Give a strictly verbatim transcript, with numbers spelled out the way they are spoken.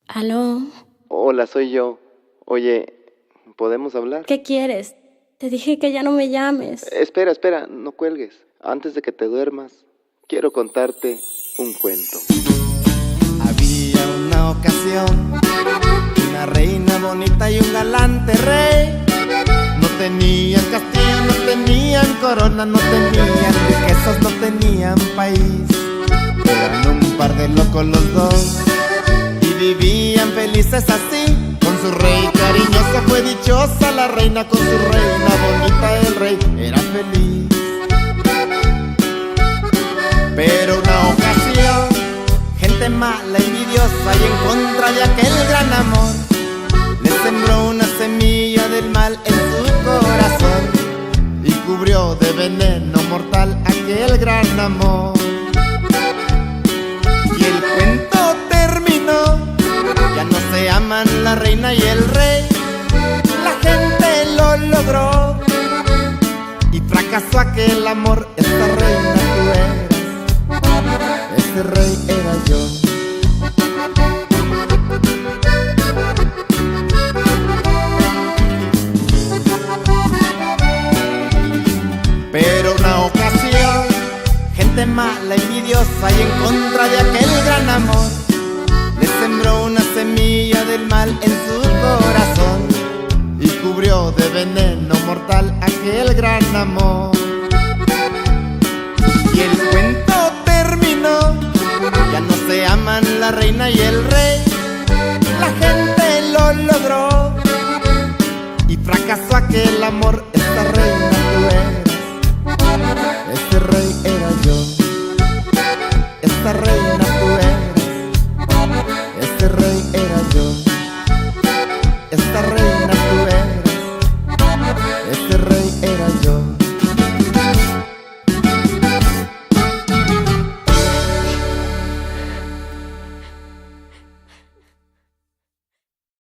¿Aló? Hola, soy yo. Oye, ¿podemos hablar? ¿Qué quieres? Te dije que ya no me llames. Espera, espera, no cuelgues. Antes de que te duermas, quiero contarte un cuento. Había una ocasión, una reina bonita y un galante rey. No tenían castillo, no tenían corona, no tenían riquezas, no tenían país. Eran un par de locos los dos y vivían felices así. Con su rey cariñoso fue dichosa la reina, con su reina bonita el rey era feliz. Pero una ocasión, gente mala, envidiosa y en contra de aquel gran amor, le sembró una semilla del mal en su corazón y cubrió de veneno mortal aquel gran amor. Y el cuento terminó, ya no se aman la reina y el rey. La gente lo logró y fracasó aquel amor. Esta reina tú eras, ese rey era yo. Pero una ocasión, gente mala, envidiosa y en contra de aquel gran amor, le sembró una semilla del mal en su corazón y cubrió de veneno mortal aquel gran amor. Y el cuento terminó, ya no se aman la reina y el rey. La gente lo logró y fracasó aquel amor. Esta reina tú eras, este rey era yo. Esta reina tú eras, este rey era yo. Esta reina